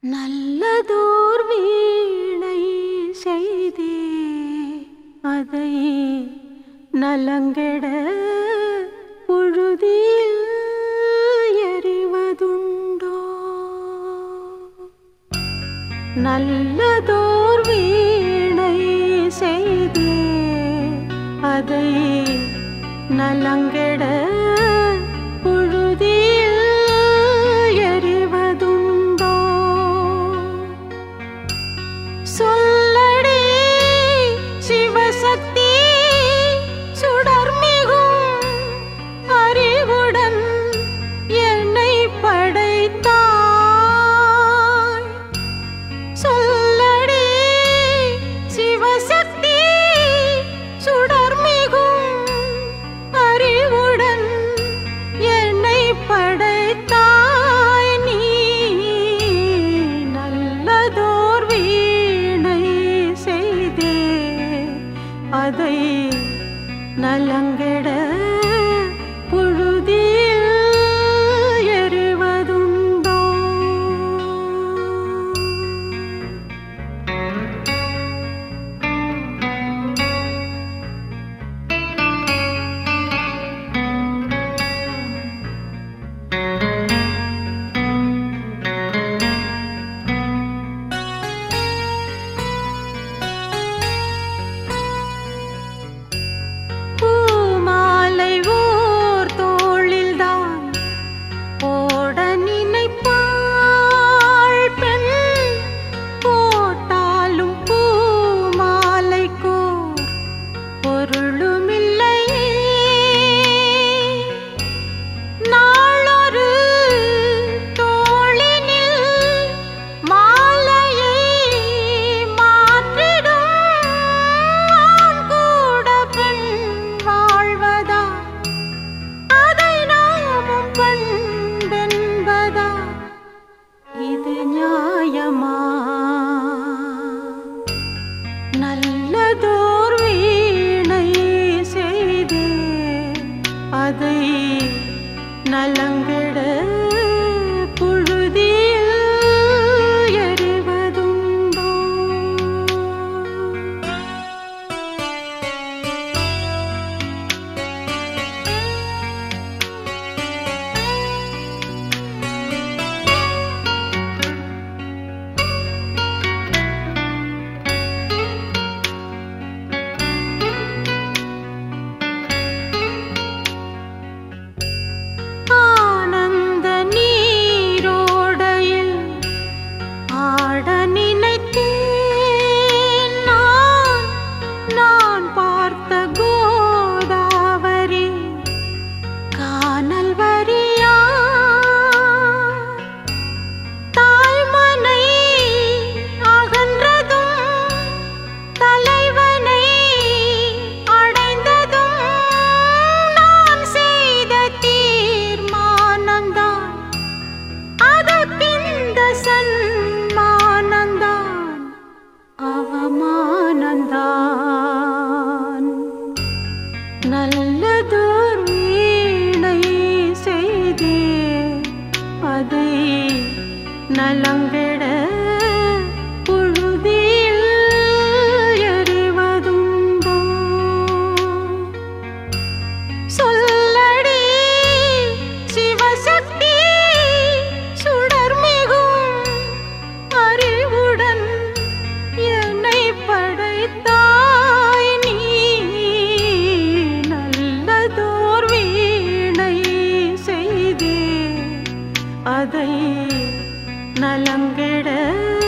நல்லதோர் வீணை செய்தே அதை நலங்கெட புழுதியில் எறிவதுண்டோ? நல்லதோர் வீணை செய்தே அதை நலங்கெட புழுதியில் எறிவதுண்டோ? சொல்லடி சிவசக்தி சுடர்மிகும் அறிவுடன் என்னை படைத்தாய். சொல்லடி சிவசக்தி சுடர்மிகும் அறிவுடன் என்னை படைத்தாய். நீ நல்லதோர் வீணை செய்தே அதை நலங்கெட புழுதியில் எறிவதுண்டோ? நல்லதோர் வீணை செய்தே அதை நலங்கெட புழுதியில் எறிவதுண்டோ? நல்லதோர் வீணை செய்தே அதை நலங்கெட புழுதியில் எறிவதுண்டோ? சொல்லடி சிவசக்தி சுடர்மிகும் அறிவுடன் என்னை படைத்தாய். நீ நல்லதோர் வீணை செய்தே அதை நலங்கெட